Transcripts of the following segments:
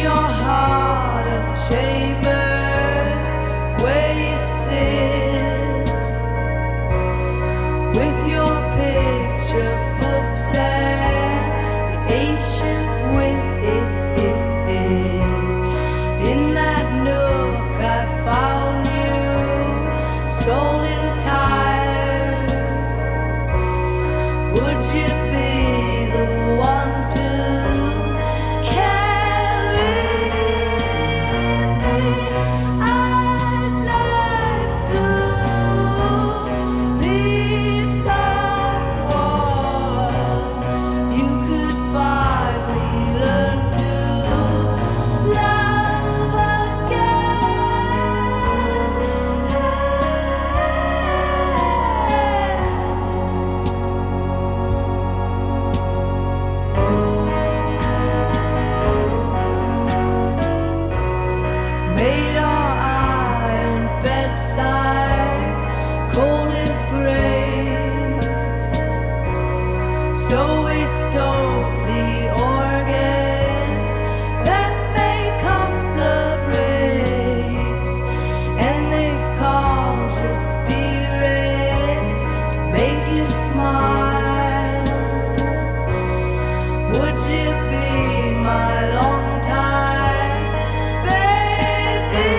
Would you be my long time baby?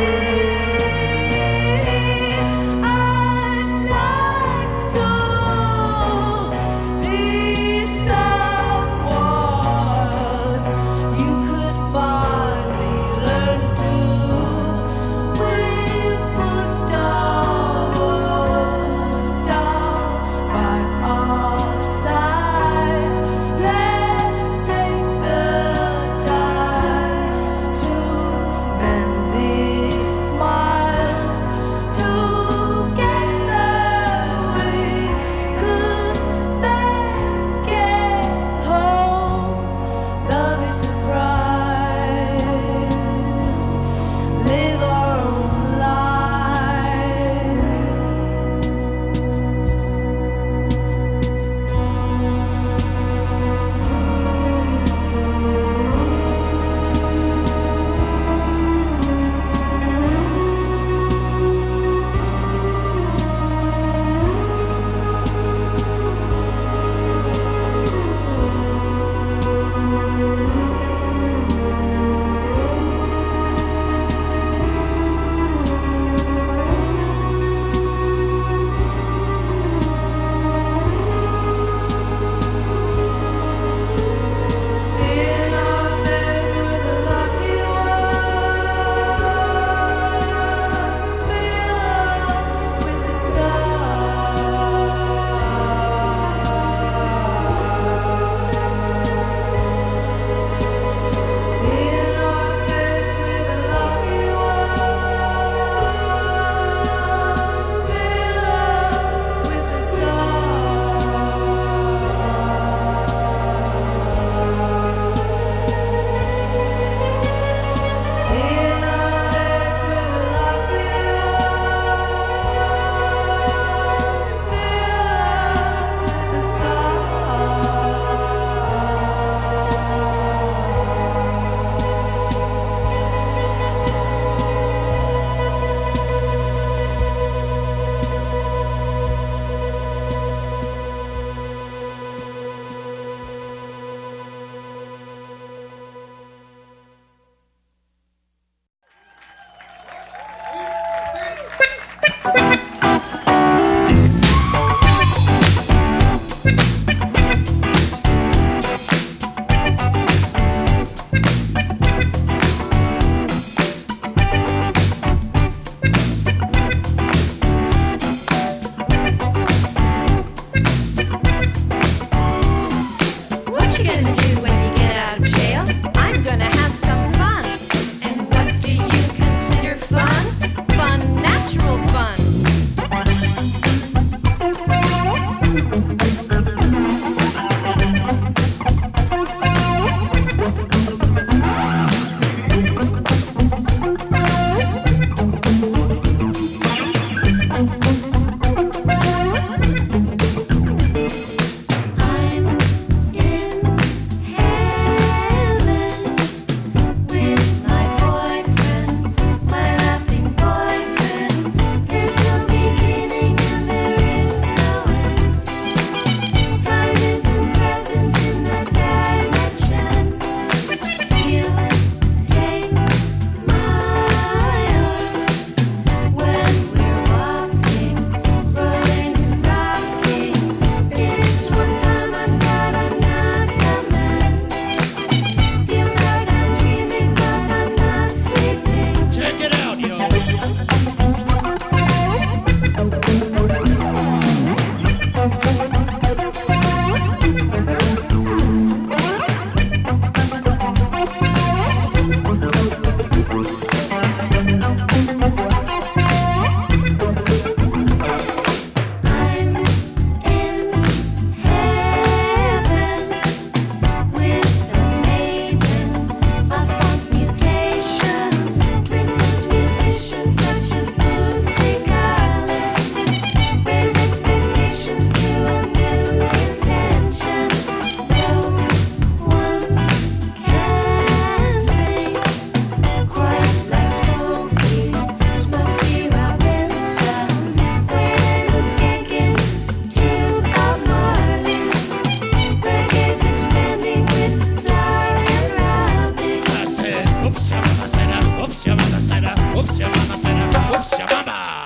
Oops, your mama said a, oops, your mama said a, oops, your mama.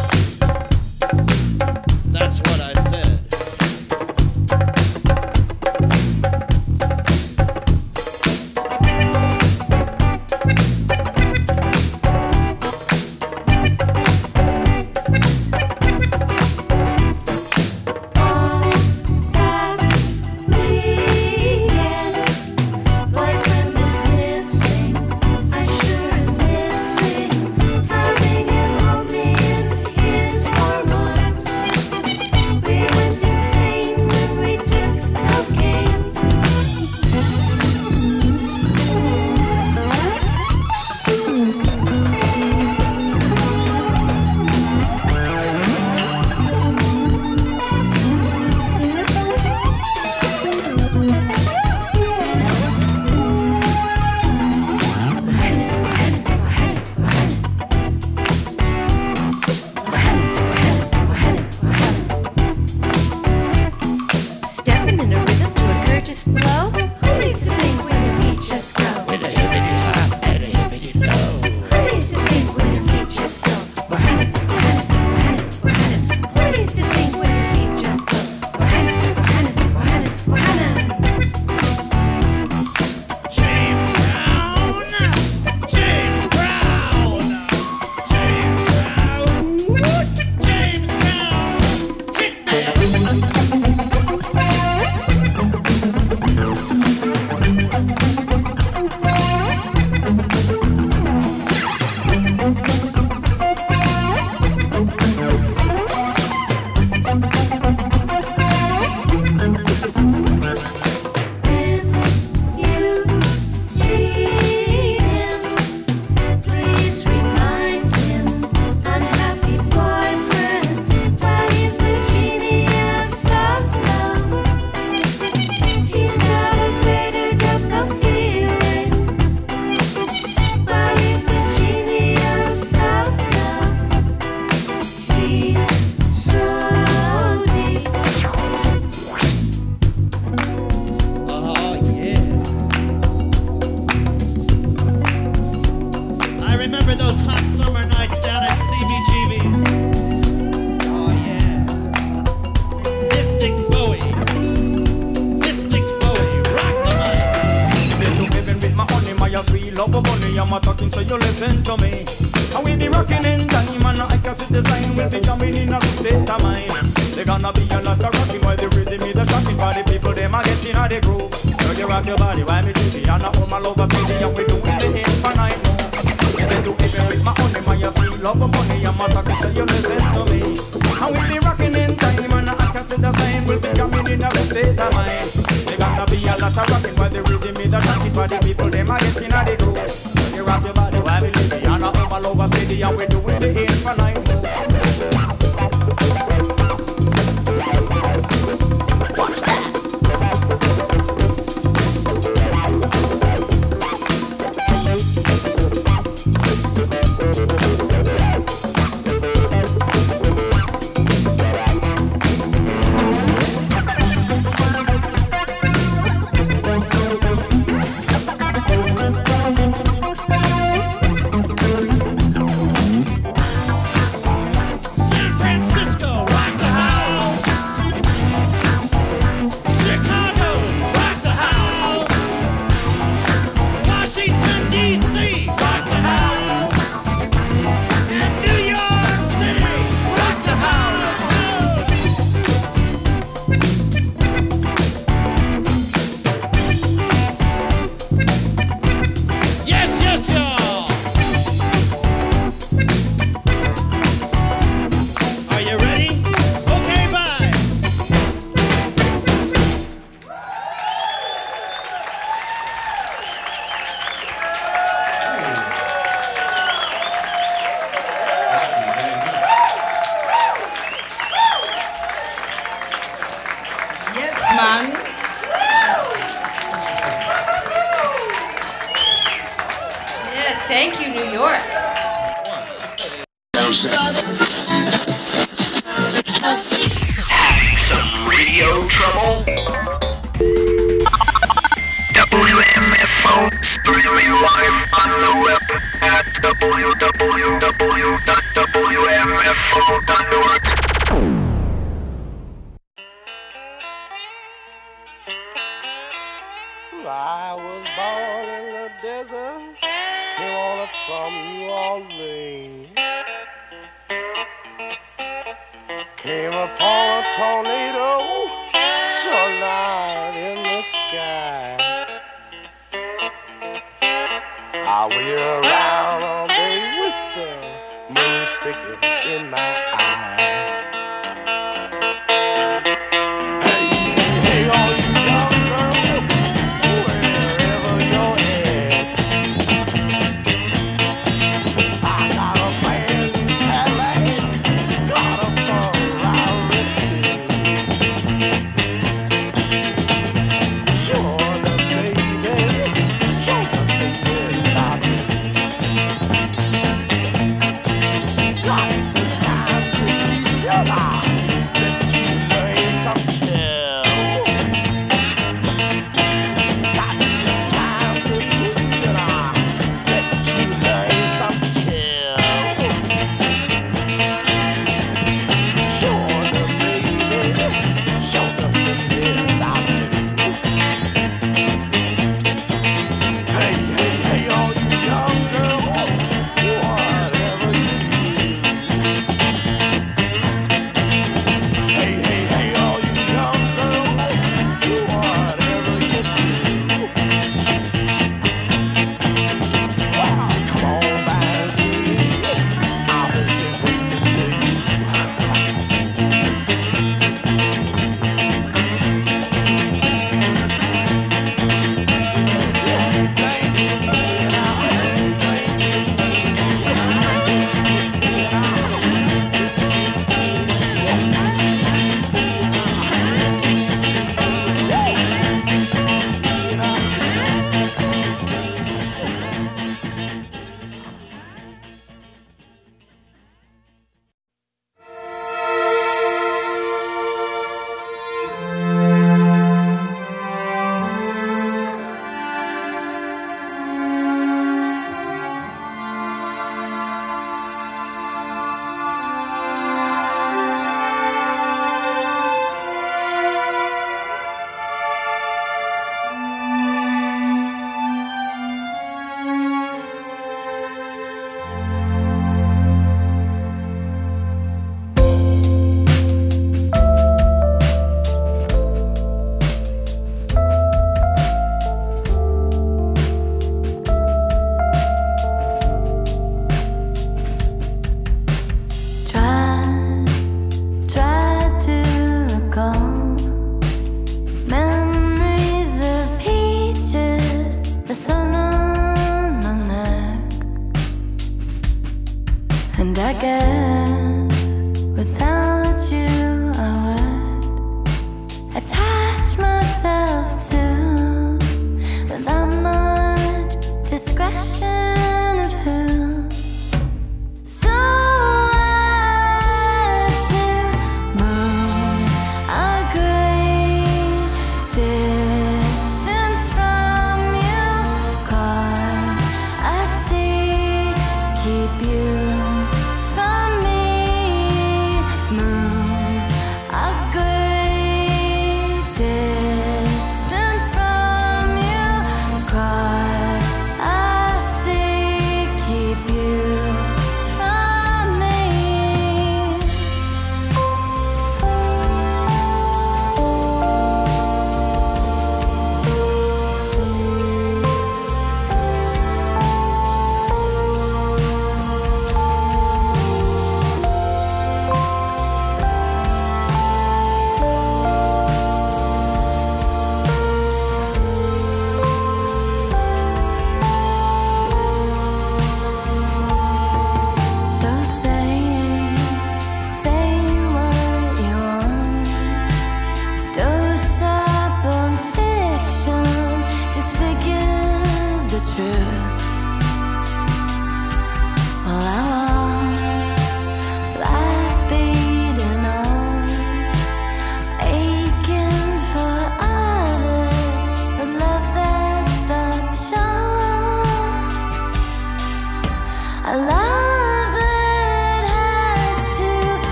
That's what I said. Thank you, New York. Having some radio trouble? WMFO streaming live on the web at from New Orleans. Came upon a tornado so light in the sky. I wheel around all day with the moon sticking in my eye. Hey, hey, all you young girls, wherever you're at, I got a brand new Cadillac, got a Ferrari. Sure the baby, sure the baby, stop it. Got the time to teach you now, let you learn some chill. Got the time to teach you now, let you learn some chill. Sure the baby, sure the baby, stop it. Hey, hey, hey, all you young girls, whatever you do. Hey, hey, hey, all you young girls, whatever you do. Well, come on by and see me. I'll be waiting to you. Try to recall memories of peaches, the sun on my neck, and I guess without you I would attach myself to, without much discretion of who. So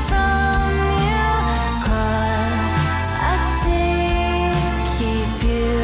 keep you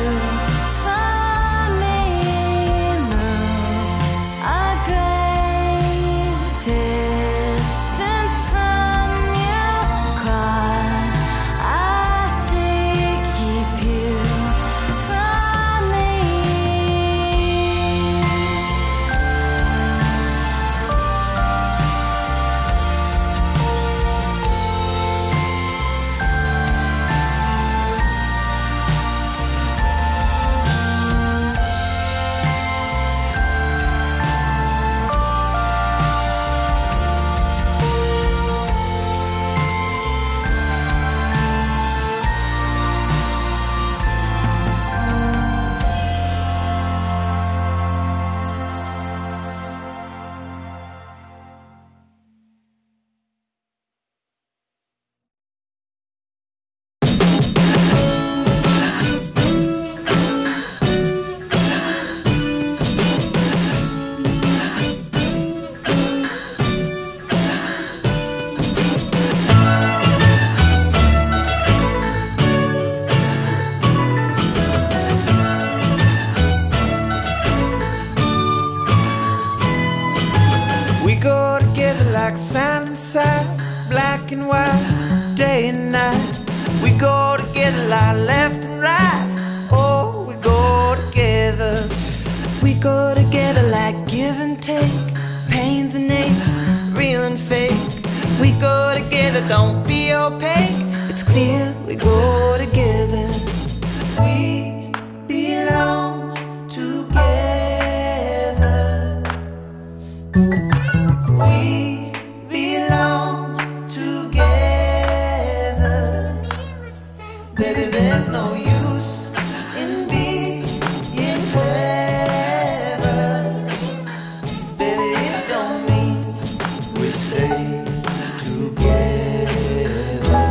and night. We go together like left and right. Oh, we go together. We go together like give and take, pains and aches, real and fake. We go together, don't be opaque. It's clear we go together. We belong together. We belong together. Baby, there's no use in being clever. Baby, it don't mean we stay together.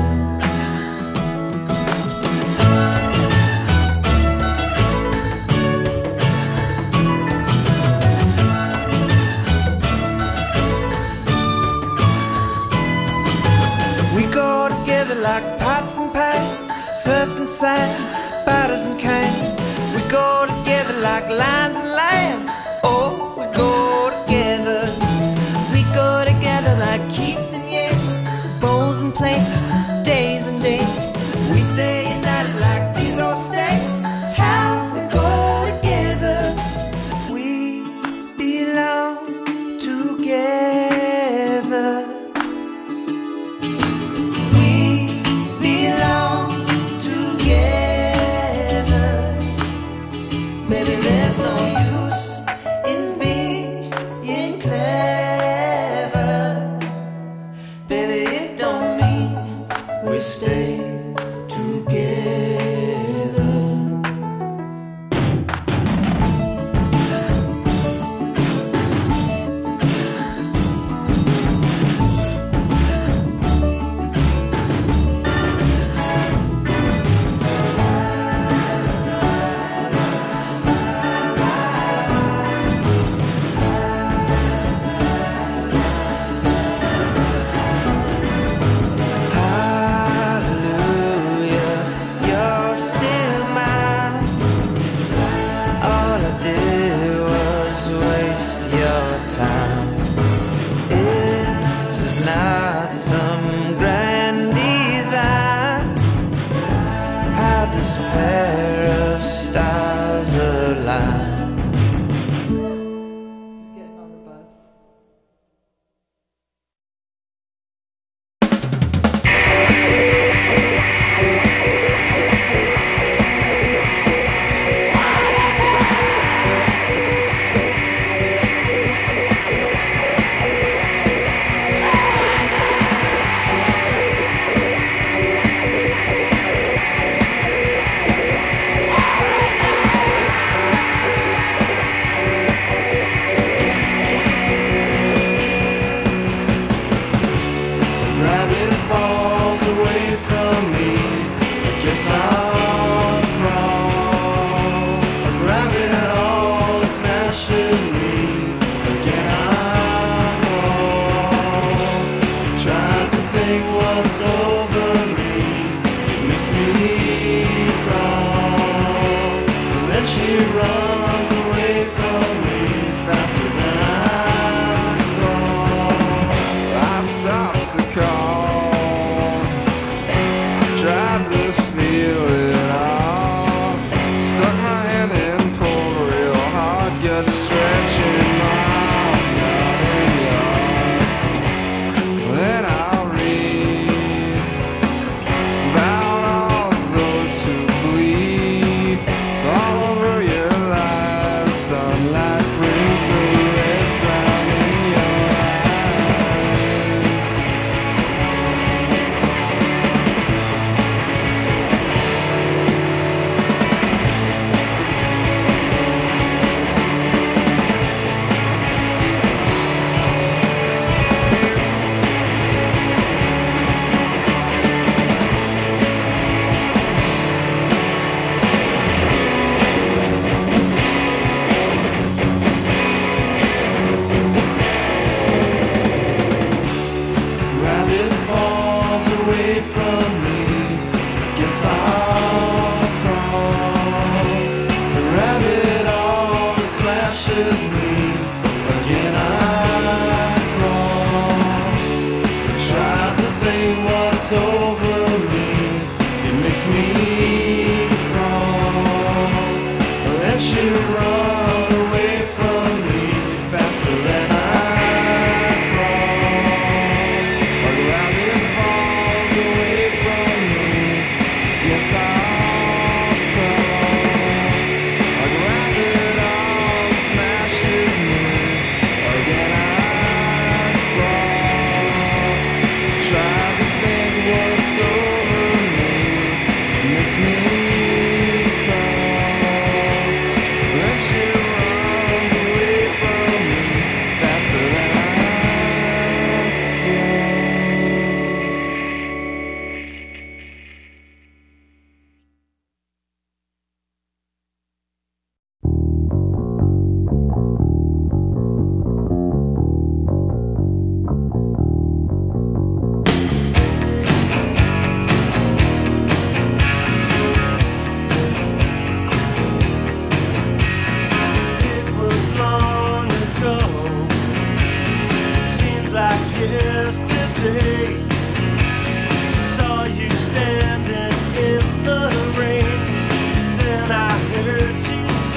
We go together like pots and pans, surf and sand, batters and cans. We go together like lions and lambs. Oh, we go together. We go together like Keats and Yeats, bowls and plates, days and dates. We stay united like these old states. It's how we go together. We belong together. We belong together. Baby, there's no use in being clever. Baby, it don't mean we stay together. Hallelujah, you're still mine. All I did was waste your time. If there's not some grand design, how'd this pair of stars align? Getting on the bus. Rabbit falls away from me. I guess I'll crawl. A rabbit all smashes me. Again I'll crawl. Trying to think what's over me. It makes me crawl. And then she runs away from me faster than I crawl. I stopped to call, tried to feel it all, stuck my hand in, pulled real hard, gut stretching my yard. Then I'll read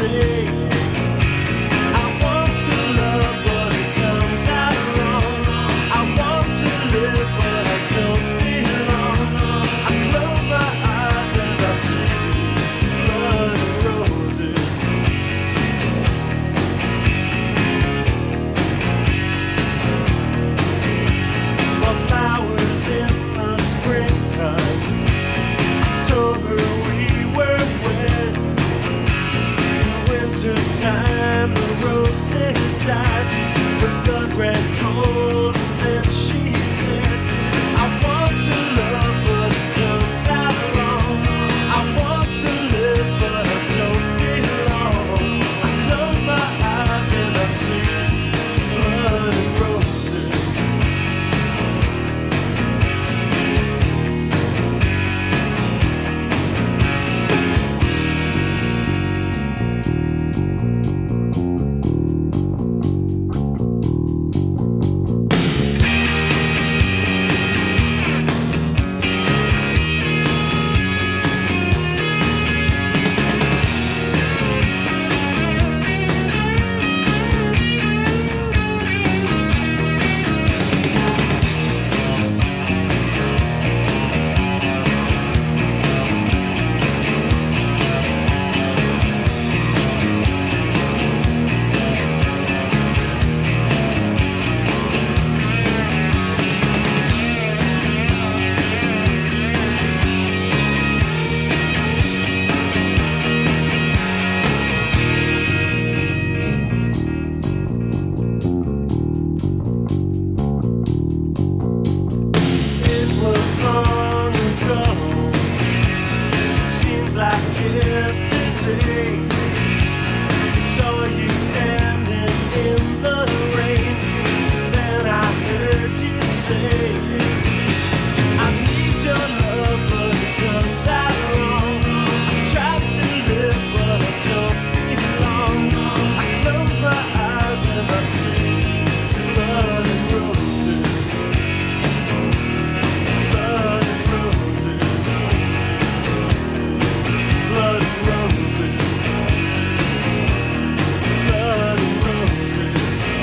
say. I want to love, but it comes out wrong. I want to live, but I don't belong. I close my eyes and I see blood and roses. More flowers in the springtime. October we were wet. Winter time the roses died. The blood ran cold and then she said, I want to love but it comes out wrong. I want to live but I don't belong. I close my eyes and I see blood and roses. It was long ago. Seems like yesterday. Saw you standing in the rain. Then I heard you say, I need your love, but it comes out wrong. I try to live, but I don't belong. I close my eyes and I see blood and roses. Blood and roses. Blood and roses. Blood and roses.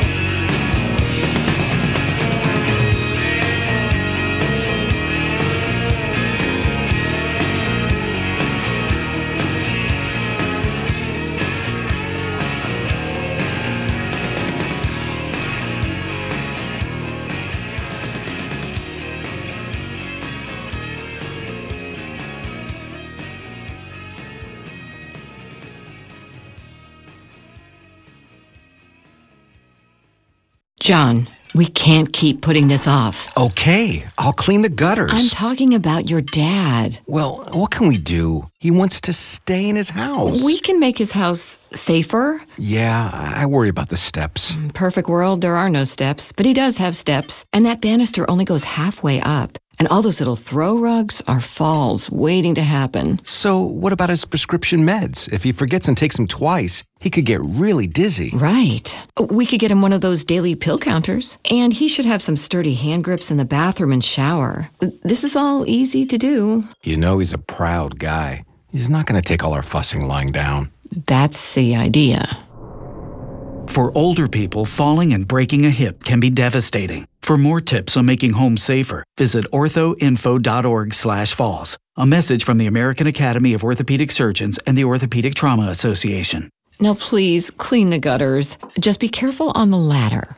John, we can't keep putting this off. Okay, I'll clean the gutters. I'm talking about your dad. Well, what can we do? He wants to stay in his house. We can make his house safer. Yeah, I worry about the steps. Perfect world, there are no steps, but he does have steps. And that banister only goes halfway up. And all those little throw rugs are falls waiting to happen. So what about his prescription meds? If he forgets and takes them twice, he could get really dizzy. Right. We could get him one of those daily pill counters. And he should have some sturdy hand grips in the bathroom and shower. This is all easy to do. You know he's a proud guy. He's not going to take all our fussing lying down. That's the idea. For older people, falling and breaking a hip can be devastating. For more tips on making home safer, visit orthoinfo.org/falls. A message from the American Academy of Orthopedic Surgeons and the Orthopedic Trauma Association. Now please, clean the gutters. Just be careful on the ladder.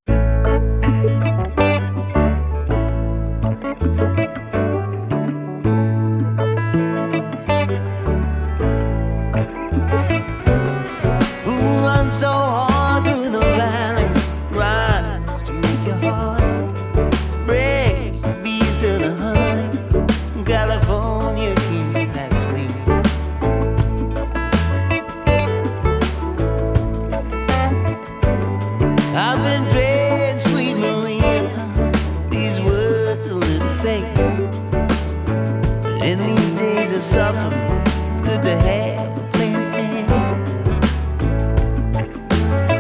Who runs so hard through the valley? Rise to make your heart breaks the bees to the honey. California king, that's me. I've been playing Sweet Maria. These words a little fake, but in these days of suffering, it's good to have a plan.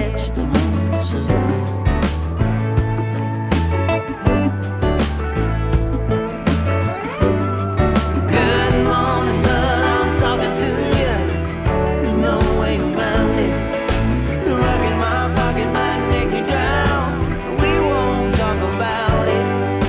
catch the monsoon. Good morning, but I'm talking to you. There's no way around it. The rock in my pocket might make me drown. We won't talk about it.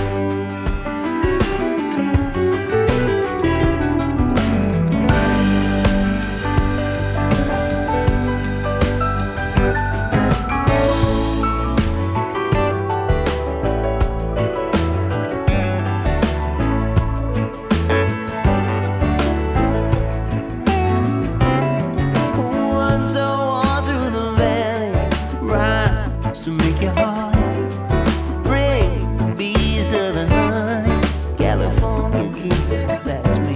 One so on through the valley, rhymes to make your heart brings the bees of the honey. California kid, that's me.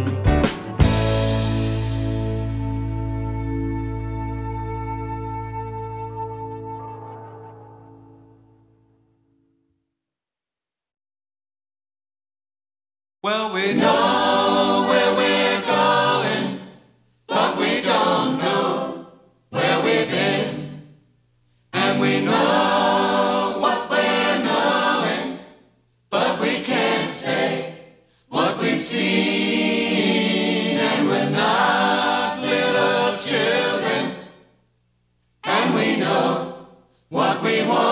Well, we know where we're going, but we don't know where we've been. And we know what we're knowing, but we can't say what we've seen. And we're not little children, and we know what we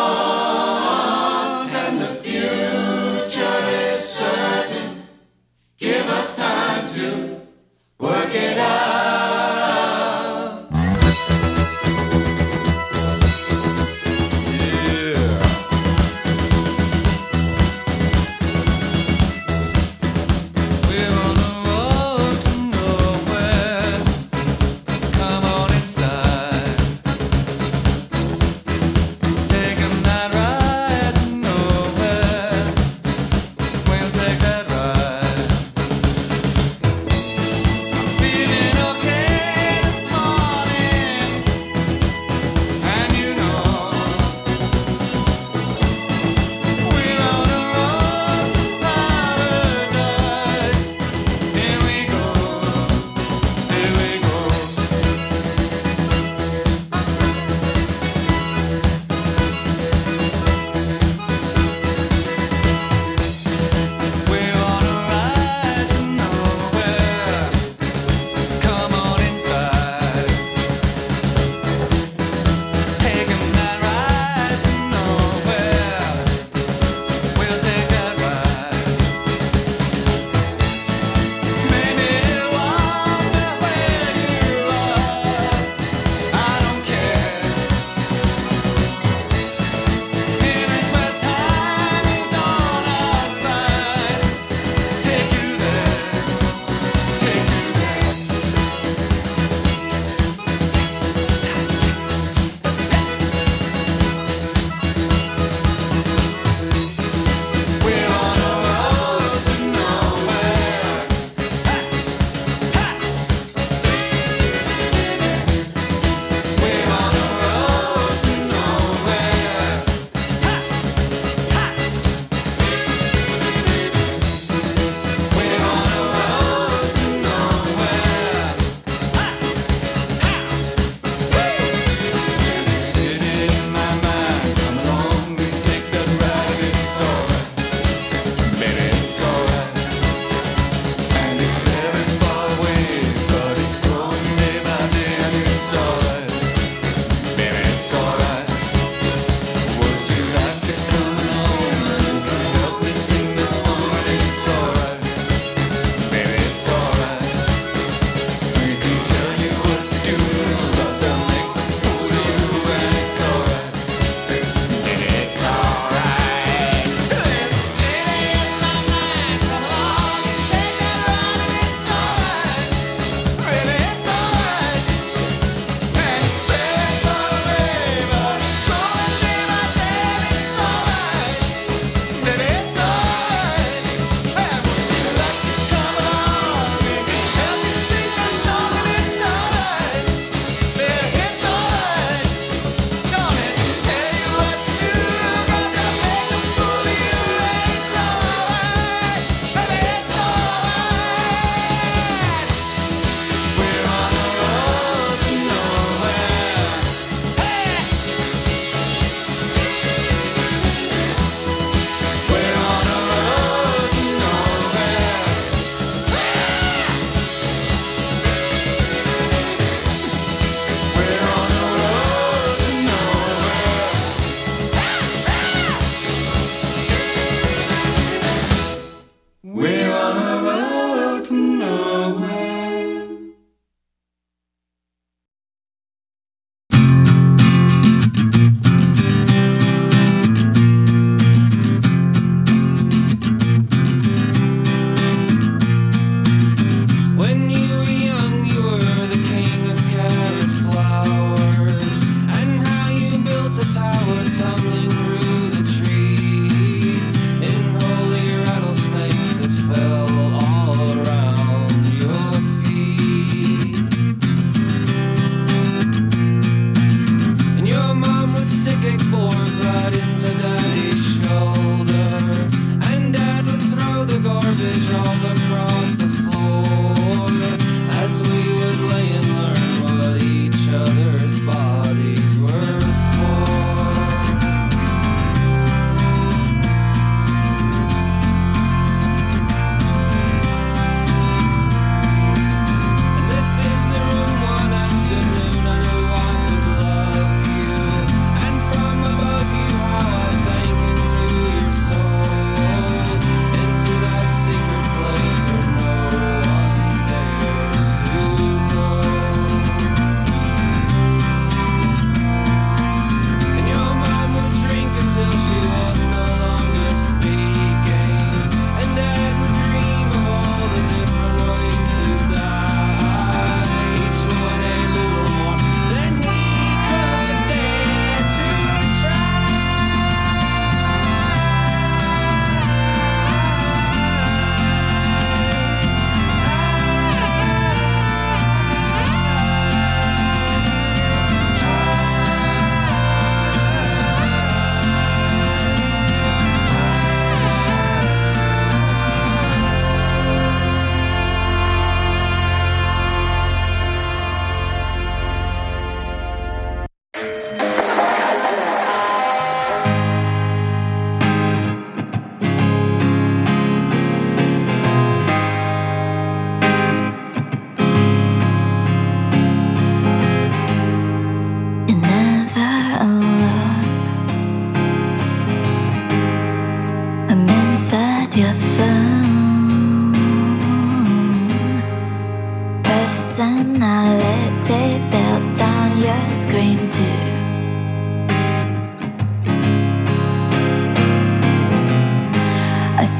want, and the future is certain. Give us time to work it out.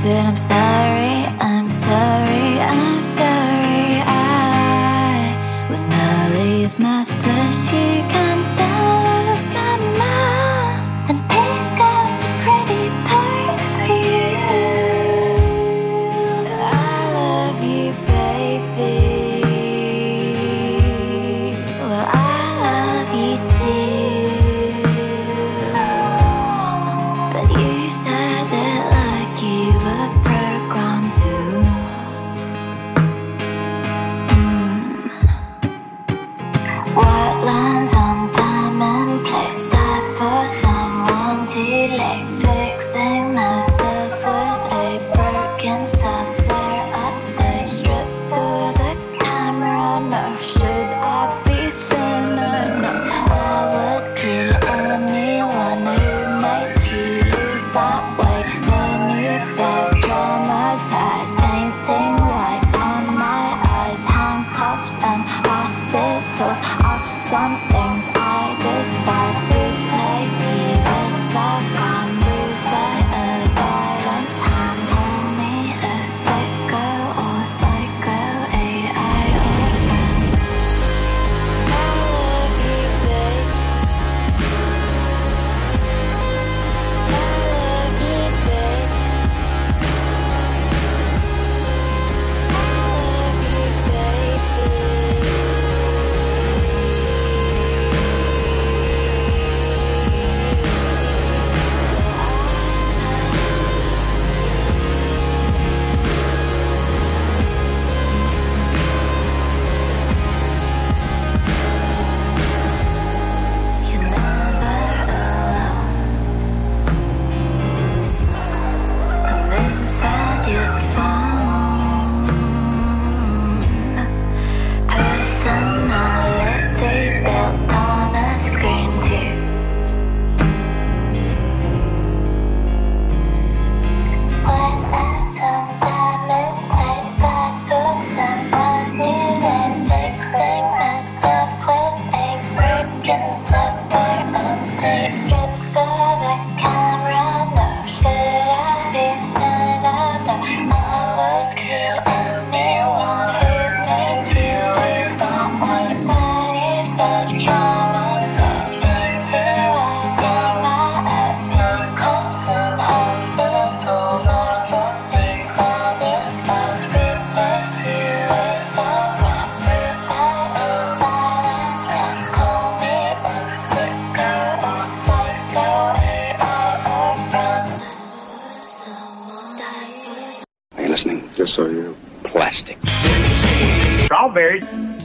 said I'm sorry, I'm sorry, I'm sorry. I will not leave my fleshy kind out of my mind and pick up the pretty parts for you. I love you, baby. Well, I love you too. But you said that like you were programmed to. White lines on diamond plates, die for someone too late. Fixing myself with a broken software update. Strip through the camera, no. Should I be thinner? No. I would kill anyone who made you lose that weight. 25 traumatized, painting white on my eyes. Handcuffs and hospitals are some things I despise. Replace you with a gun, bruised by a violent hand. Call me a psycho or psycho AI or friend. I love you, babe. I love you, babe. I love you, baby. You're never alone. I'm inside your phone. Personality built on a screen too. White lines on diamond plates, die for someone too late. Fixing myself with a broken software update. Strip for the camera, no. Should I be thinner? No. I would kill anyone who made you lose that weight. 25 traumatized, painted white on my eyes. Handcuffs and hospitals are some things I despise. Replace you with a gun, bruised by a violent hand. Call me a sicko or psycho, AI or friend. Are you listening? Yes, I am. Plastic. Strawberries.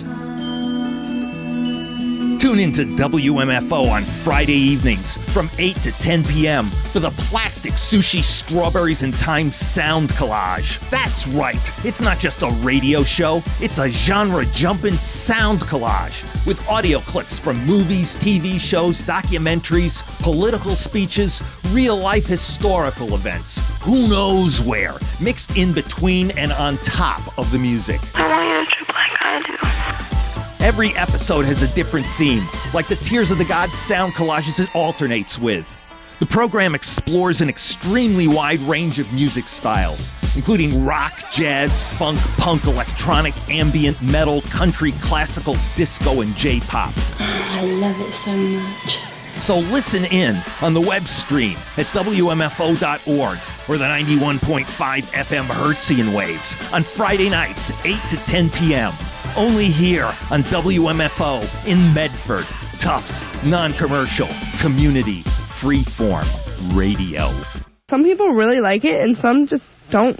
Tune into WMFO on Friday evenings from 8 to 10 p.m. for the Plastic Sushi Strawberries and Time Sound Collage. That's right, it's not just a radio show, it's a genre-jumping sound collage with audio clips from movies, TV shows, documentaries, political speeches, real-life historical events, who knows where, mixed in between and on top of the music. I want you to trip like I do. Every episode has a different theme, like the Tears of the Gods sound collages it alternates with. The program explores an extremely wide range of music styles, including rock, jazz, funk, punk, electronic, ambient, metal, country, classical, disco, and J-pop. I love it so much. So listen in on the web stream at WMFO.org or the 91.5 FM Hertzian waves on Friday nights, 8 to 10 p.m. Only here on WMFO in Medford. Tufts, non-commercial, community, freeform radio. Some people really like it and some just don't.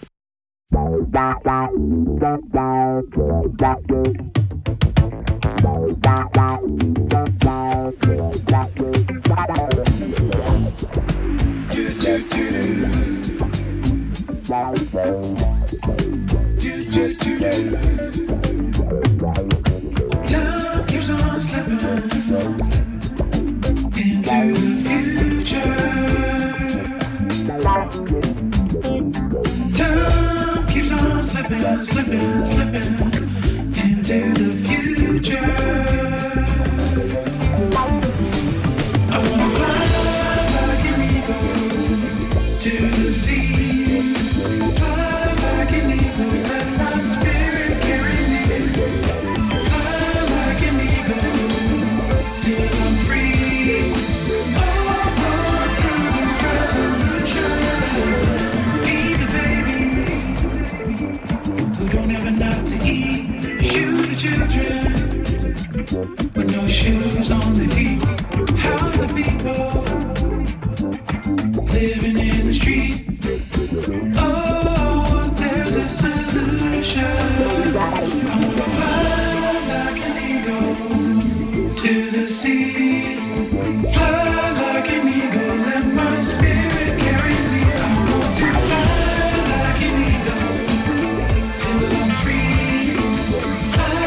Time keeps on slipping into the future. Time keeps on slipping, slipping, slipping into the future. I wanna fly like an eagle to the sea. living in the street. Oh, there's a solution. I wanna fly like an eagle to the sea. Fly like an eagle, let my spirit carry me. I want to fly like an eagle till I'm free. Fly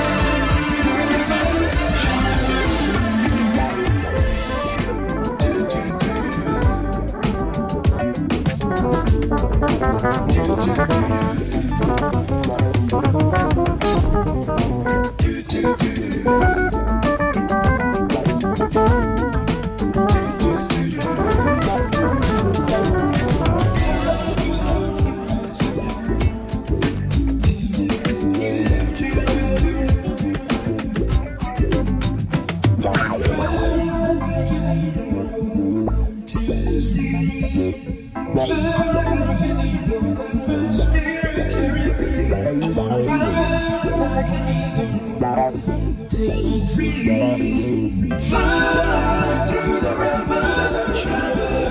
through the revolution.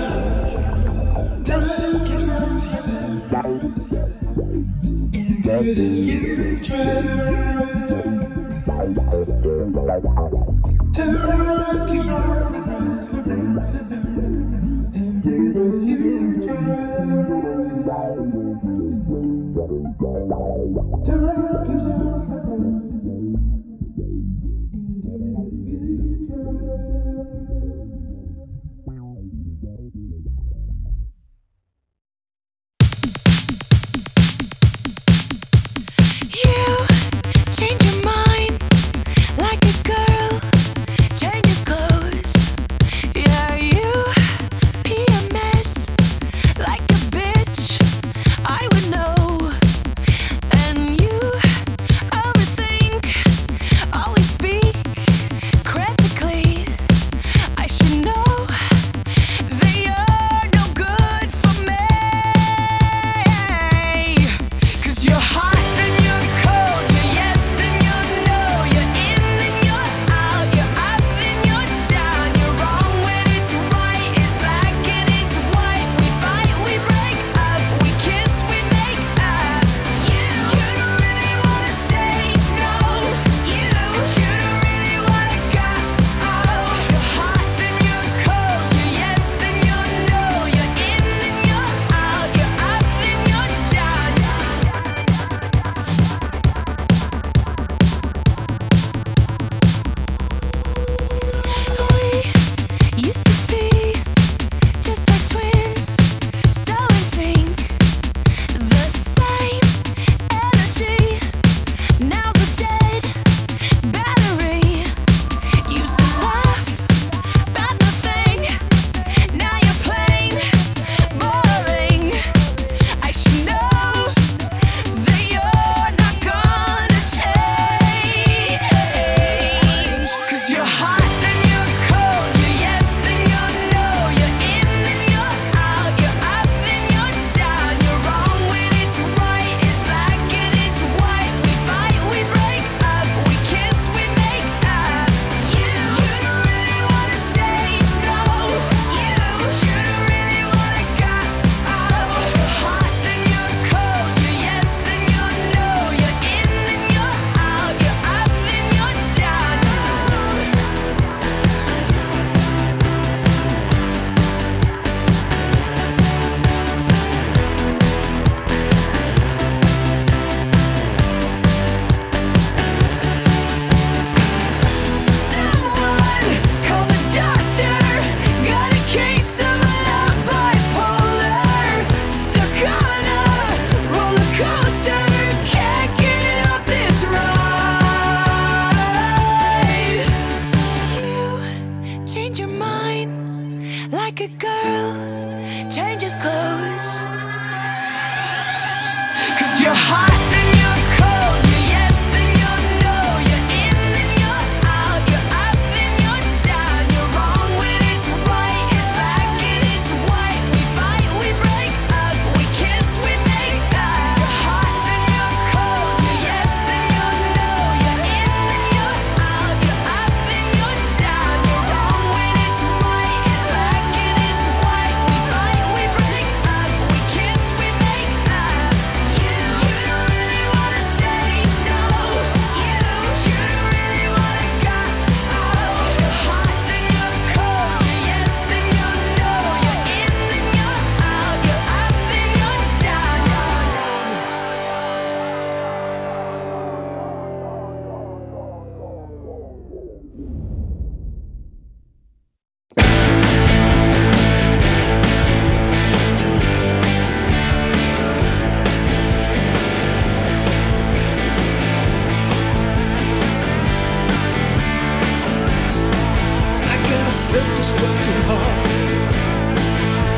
Time keeps on slipping into the future. Time keeps on slipping into the future. Time keeps on slipping.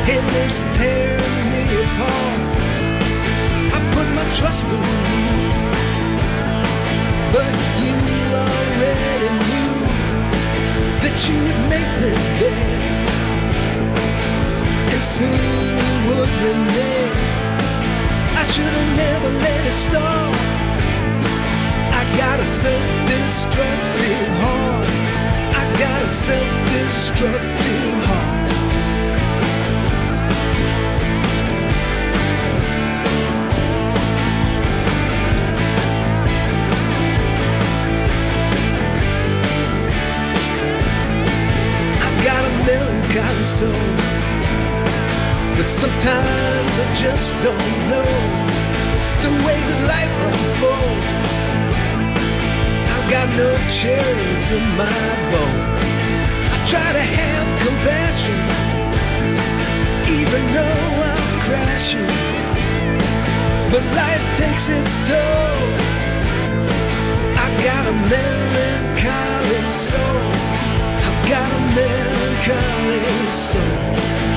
and it's tearing me apart. I put my trust in you, but you already knew that you would make me beg, and soon you would renege. I should have never let it start. I got a self-destructive heart. I got a self-destructive heart. I got a melancholy soul, but sometimes I just don't know the way life unfolds. I've got no cherries in my bowl. I try to have compassion, even though I'm crashing, but life takes its toll. I got a melancholy soul. I've got a melancholy soul.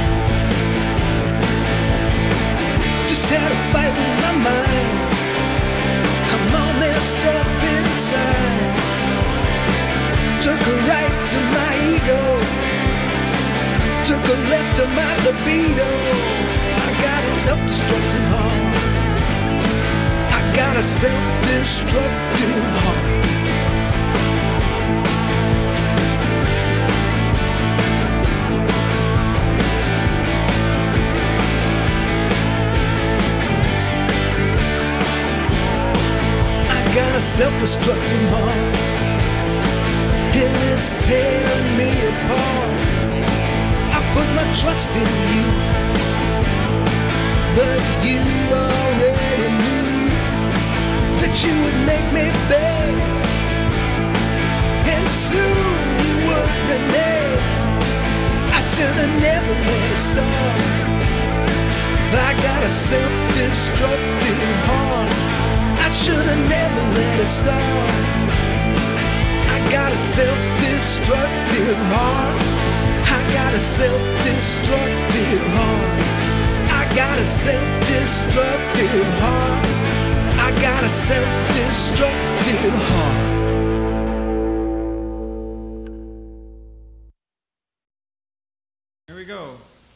Just had a fight with my mind. I'm all messed up inside. Took a right to my ego, took a left to my libido. I got a self-destructive heart. I got a self-destructive heart. Got a self-destructive heart, and it's tearing me apart. I put my trust in you, but you already knew that you would make me beg, and soon you would renege. I should have never let it start. I got a self-destructive heart. I should have never let it start. I got a self-destructive heart. I got a self-destructive heart. I got a self-destructive heart. I got a self-destructive heart. Here we go.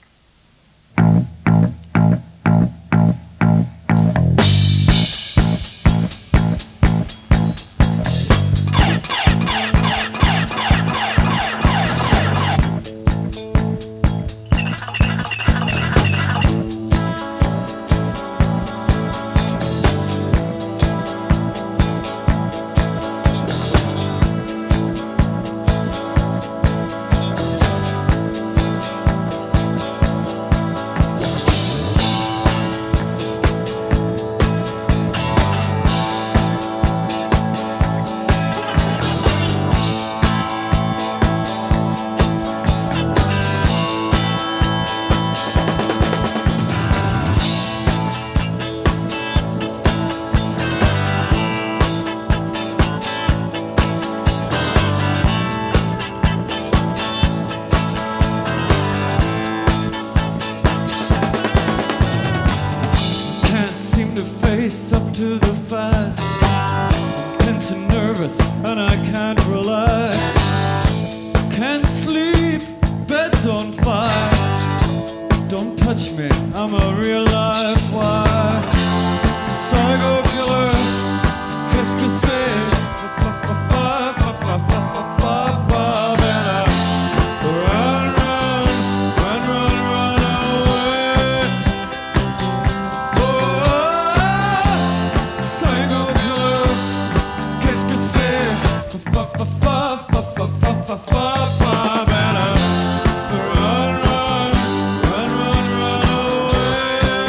Up to the fight, tense and nervous, and I can't relax. Can't sleep, bed's on fire. Don't touch me, I'm a real live wire. Psycho killer, qu'est-ce que c'est? Run away.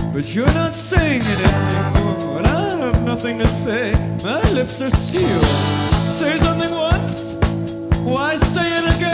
but you're not saying it anymore. And I have nothing to say, my lips are sealed. Say something once, why say it again?